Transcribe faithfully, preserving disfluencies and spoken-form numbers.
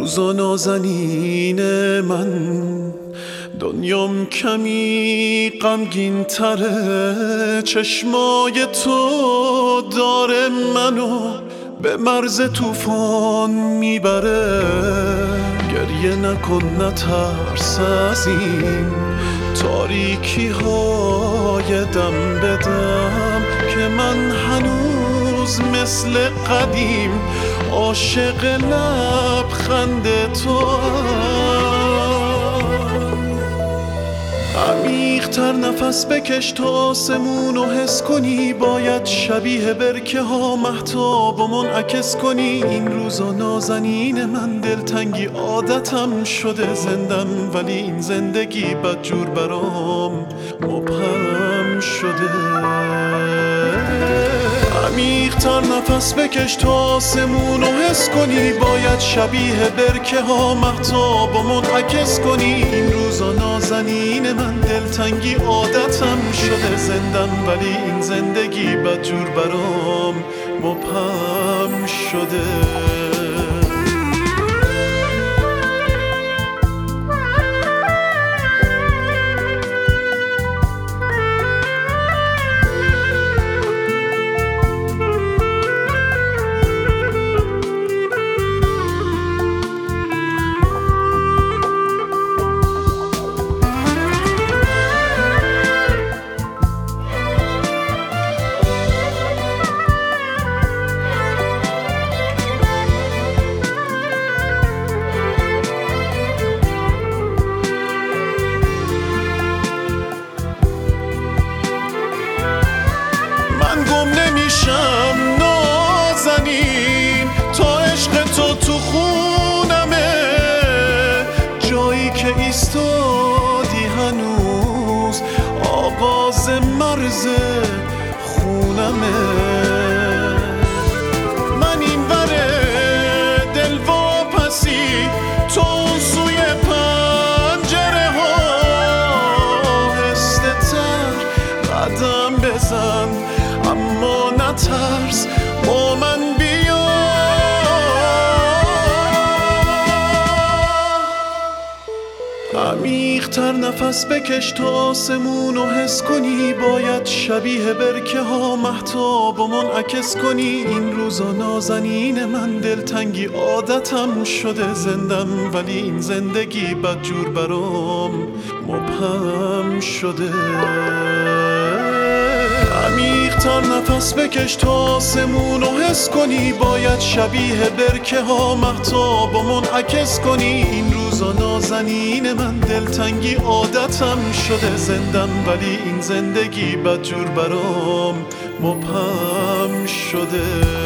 روزا نازنین من، دنیام کمی غمگین تره. چشمای تو داره منو به مرز طوفان میبره. گریه نکن نترس از این تاریکی های دم بدم، که من هنوز مثل قدیم عاشق لبخند تو. عمیق‌تر نفس بکش تا آسمونو حس کنی. باید شبیه برکه ها مهتاب و منعکس کنی. این روزا نازنین من، دلتنگی عادتم شده زندم، ولی این زندگی بدجور برام مبهم شده. عمیق‌تر نفس بکش تا آسمونو حس کنی. باید شبیه برکه ها مهتاب و منعکس کنی. این روزا نازنین من، دلتنگی عادتم شده زندم، ولی این زندگی بدجور برام مبهم شده. گم نمیشم نازنین تا عشق تو تو خونمه. جایی که ایستادی هنوز آواز مرز خونمه. من این وره دل واپسی، تو اون سوی پنجره ها. هسته تر قدم بزن، اما نترس با من بیا. عمیق‌تر نفس بکش تا آسمونو حس کنی. باید شبیه برکه ها مهتاب و منعکس کنی. این روزا نازنین من، دلتنگی عادتم شده زندم، ولی این زندگی بدجور برام مبهم شده. عمیق‌تر نفس بکش تا آسمونو حس کنی. باید شبیه برکه ها مهتاب و منعکس کنی. این روزا نازنین من، دلتنگی عادتم شده زندم، ولی این زندگی بدجور برام مبهم شده.